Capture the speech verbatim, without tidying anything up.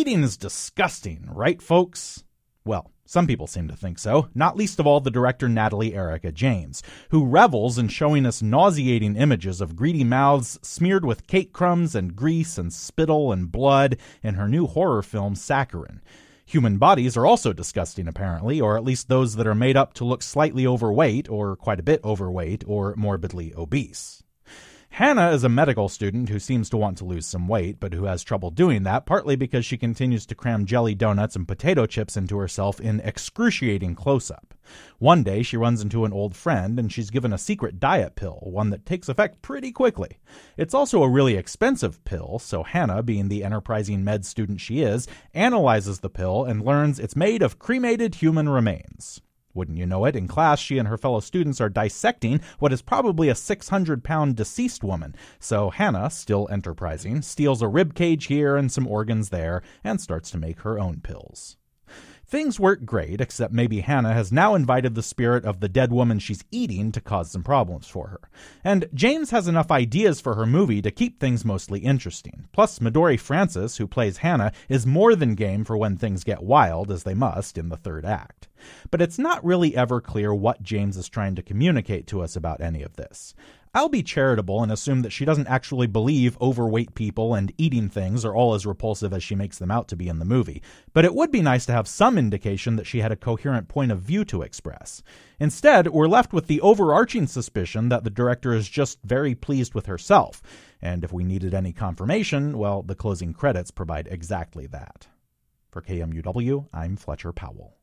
Eating is disgusting, right, folks? Well, some people seem to think so, not least of all the director Natalie Erica James, who revels in showing us nauseating images of greedy mouths smeared with cake crumbs and grease and spittle and blood in her new horror film Saccharine. Human bodies are also disgusting, apparently, or at least those that are made up to look slightly overweight, or quite a bit overweight, or morbidly obese. Hannah is a medical student who seems to want to lose some weight, but who has trouble doing that, partly because she continues to cram jelly donuts and potato chips into herself in excruciating close-up. One day, she runs into an old friend, and she's given a secret diet pill, one that takes effect pretty quickly. It's also a really expensive pill, so Hannah, being the enterprising med student she is, analyzes the pill and learns it's made of cremated human remains. Wouldn't you know it, in class she and her fellow students are dissecting what is probably a six hundred pound deceased woman. So Hannah, still enterprising, steals a rib cage here and some organs there and starts to make her own pills. Things work great, except maybe Hannah has now invited the spirit of the dead woman she's eating to cause some problems for her. And James has enough ideas for her movie to keep things mostly interesting. Plus, Midori Francis, who plays Hannah, is more than game for when things get wild, as they must in the third act. But it's not really ever clear what James is trying to communicate to us about any of this. I'll be charitable and assume that she doesn't actually believe overweight people and eating things are all as repulsive as she makes them out to be in the movie, but it would be nice to have some indication that she had a coherent point of view to express. Instead, we're left with the overarching suspicion that the director is just very pleased with herself, and if we needed any confirmation, well, the closing credits provide exactly that. For K M U W, I'm Fletcher Powell.